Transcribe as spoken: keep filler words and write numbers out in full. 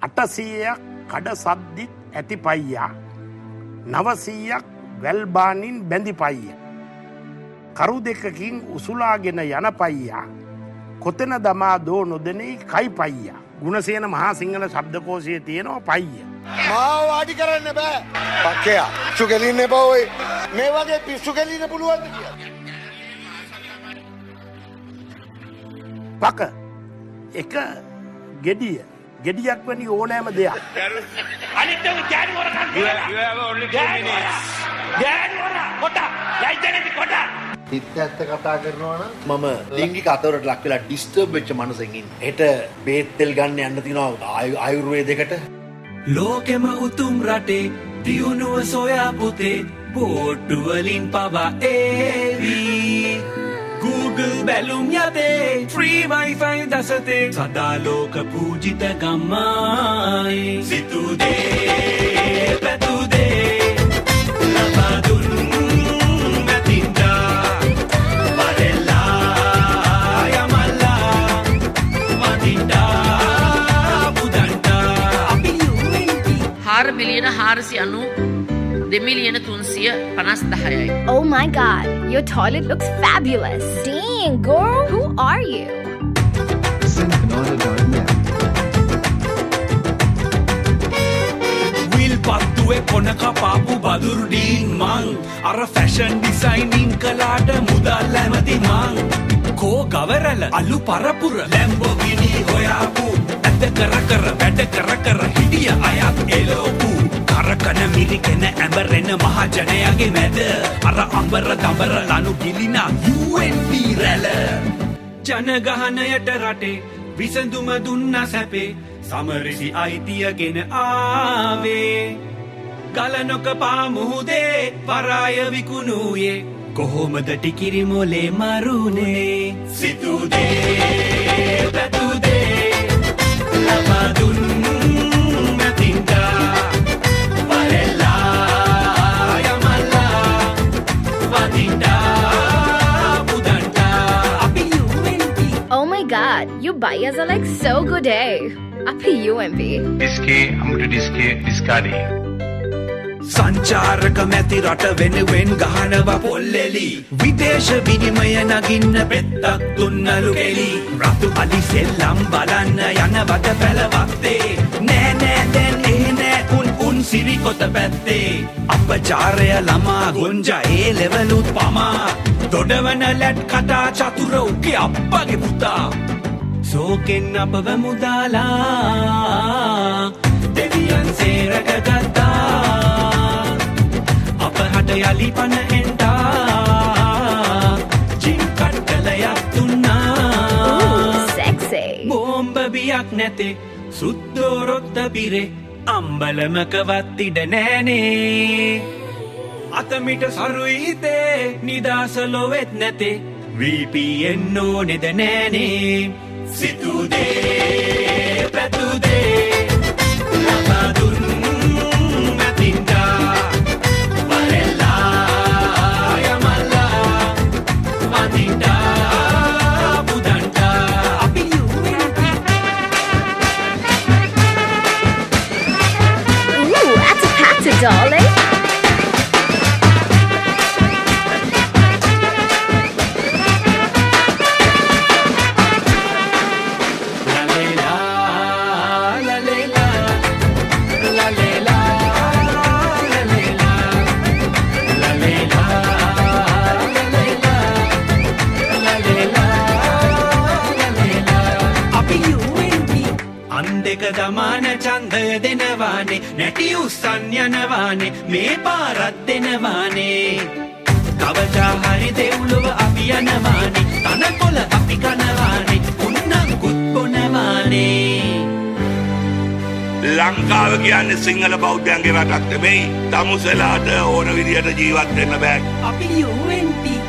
අටසීයක් කඩ සද්දිත් ඇති පයියා නවසීයක් වැල්බානින් බැඳි පයිය කරු දෙකකින් උසුලාගෙන යන පයියා කොතන දමා දෝ නොදෙනී කයි පයියා ගුණසේන මහා සිංහල ශබ්දකෝෂයේ තියෙනවා පයිය මාව වාඩි කරන්න බෑ පක්කයා පිස්සු කෙලින්න එපා ඔය මේ වගේ පිස්සු කෙලින්න පුළුවන්ද කියලා පක එක ගෙඩිය ගෙඩියක් වැනි ඕනෑම දෙයක් අනිත් එක ගෑනු වරකම් කියලා you have only two minutes ගෑනු වර කොට ලයිට් කොට හිත ඇත්ත කතා කරනවා නම් මම ලිංගික අතවරට ලක් වෙලා ඩිස්ටර්බ් වෙච්ච මනුස්සෙක් ඉන්නේ. හෙට බේත් තෙල් ගන්න යන්න තියෙනවා ආයුර්වේදයකට. ලෝකෙම උතුම් රටේ දියුණුව සොයා පුතේ බෝට්ටු වලින් පවා ඒවි. Google බැලුම් යතේ free wifi දසතේ සදා ලෝක පූජිත ගම්මායි සිතුදේ පැතුදේ ලබදුන් මිලියන හාරසිය අනු දෙමිලියන තුන්සිය පනස් දහයයි. Oh my god, your toilet looks fabulous. Dang, girl, who are you? Will පත්තුවේ කොනක පාපු බදුරුඩීන් මං අර ෆැෂන් ඩිසයිනින් කලාට මුදල් ඇමති මං කෝ ගවරල අලු පරපුර ලැම්බෝගිනි හොයාපු ඇත කර කර වැඩ කර කර හිටිය අයත් එලෝපු කරකන මිරිකෙන ඇඹරෙන මහජනයාගේ මැද අර අඹර දඹර ලනු ගිලින U N P රැල ජනගහනයට රටේ විසඳුම දුන්න සැපේ සමරිසි අයිතියගෙන ආවේ ගලනොක පාමුහුදේ පරාය විකුණුයේ කොහොමද ටිකිරි මොලේ මරුනේ සිතුදේ පැතුදේ ලබදුන් මැතින්දා වරෙල්ලා යමල්ලා වදින්දා බුදන්දා අපි U N P. Oh my god, you buyers are like so good, eh? Api U N P. Diske amutu diske diskadi සංචාරක මැති රට වෙනුවෙන් ගහනවා පොල්ලෙලි විදේශ විනිමය නගින්න පෙත්තක් දුන්නලු කෙලි රතු අලි සෙල්ලම් බලන්න යනවද පැලවත්තේ නෑ නෑ දැන් එහෙ නෑ උන් උන් සිරිකොත පැත්තේ අපචාරය ළමා ගොංජා ඒ ලෙවලුත් පමා දොඩවන ලැට් කතා චතුර උගේ අප්පගේ පුතා සෝකෙන් අපව මුදාලා දෙවියන් සේරක ගත්තා යලි පන එන්ටා ජිම් කට්ටලයක් තුන්නා sexy බෝම්බ බියක් නැතේ සුද්දෝ රොද්ද පිරේ අම්බලමකවත් ඉඩ නෑනේ අතමිට සරුයිතේ නිදාස ලොවෙත් නැතේ V P N ඕනෙද නෑනේ සිතුදේ පැතුදේ ලබදුන් මැතින්දා darling. දමාන චන්දය දෙනවානේ නැටි උස්සන් යනවානේ මේ පාරත් දෙනවානේ කවදා හරි දෙව්ලොව අපි යනවානේ තනකොළ අපි කනවානේ උන්නංකුත් බොනවානේ ලංකාව කියන්නේ සිංහල බෞද්ධයන්ගේ රටක් නෙමෙයි තමුසෙලාට ඕන විදියට ජීවත් වෙන්න බෑ අපි U N P